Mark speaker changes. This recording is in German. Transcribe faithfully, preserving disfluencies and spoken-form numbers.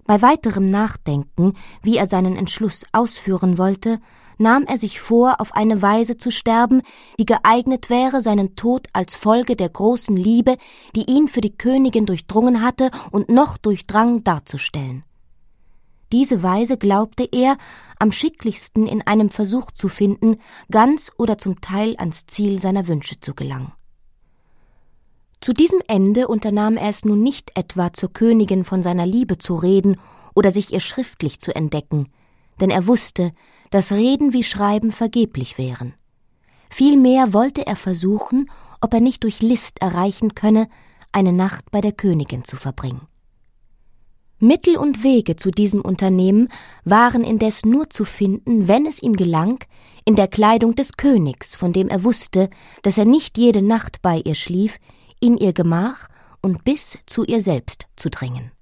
Speaker 1: Bei weiterem Nachdenken, wie er seinen Entschluss ausführen wollte, nahm er sich vor, auf eine Weise zu sterben, die geeignet wäre, seinen Tod als Folge der großen Liebe, die ihn für die Königin durchdrungen hatte und noch durchdrang, darzustellen. Diese Weise glaubte er, am schicklichsten in einem Versuch zu finden, ganz oder zum Teil ans Ziel seiner Wünsche zu gelangen. Zu diesem Ende unternahm er es nun nicht etwa, zur Königin von seiner Liebe zu reden oder sich ihr schriftlich zu entdecken, denn er wusste, dass Reden wie Schreiben vergeblich wären. Vielmehr wollte er versuchen, ob er nicht durch List erreichen könne, eine Nacht bei der Königin zu verbringen. Mittel und Wege zu diesem Unternehmen waren indes nur zu finden, wenn es ihm gelang, in der Kleidung des Königs, von dem er wusste, dass er nicht jede Nacht bei ihr schlief, in ihr Gemach und bis zu ihr selbst zu dringen.